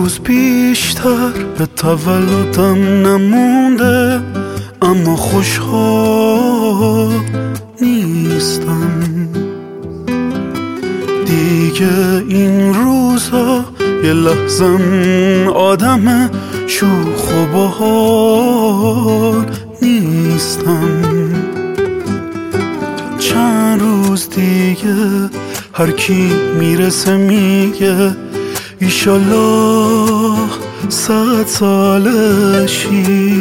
روز بیشتر به تولدم نمونده، اما خوشحال نیستم دیگه. این روزا یه لحظم آدم شوخ و باحال نیستم. چند روز دیگه هر کی میرسه میگه ایشالله 100 سالشی،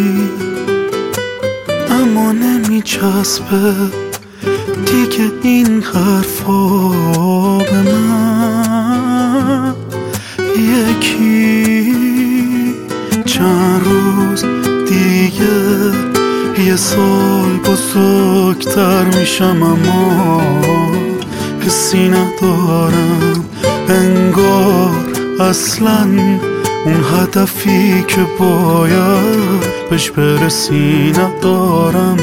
اما نمیچسبه دیگه این حرفا به من. یکی چند روز دیگه یه سال بزرگتر میشم، اما حسی ندارم انگار اصلاً اون هدفی که باید بهش برسی ندارم.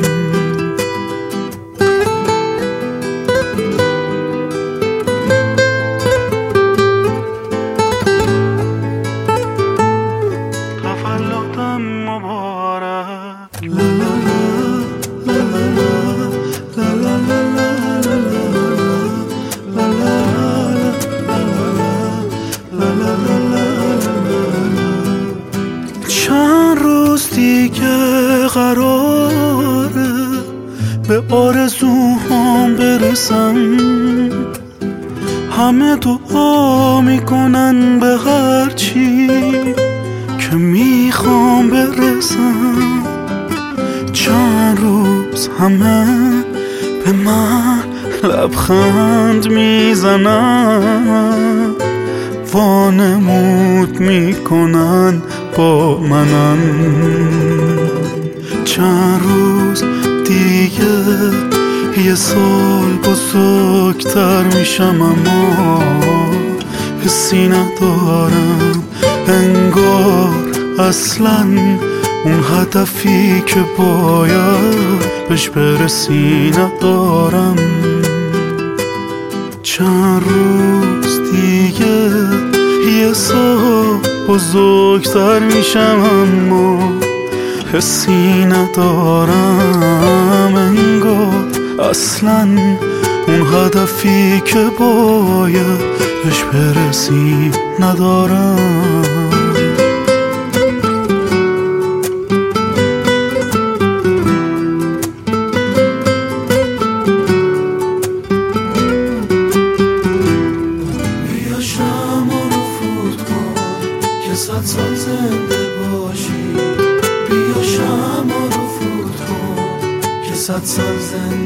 تولدم مبارک. لا لا لا لا لا لا چند روز دیگه قراره به آرزوهام برسم. همه دعا میکنن به هرچی که میخوام برسم. چند روز همه به من لبخند میزنن، وانمود میکنن با منم. چند روز دیگه یه سال بزرگتر میشم، اما حسی ندارم انگار اصلاً اون هدفی که باید بهش برسی ندارم. چند روز دیگه یه سال بزرگتر میشم، اما حسی ندارم انگار اصلاً اون هدفی که باید بهش برسی ندارم. بیا شمع رو فوت کن که 100 سال زنده باشی. بیا شمع رو فوت کن که 100 سال زنده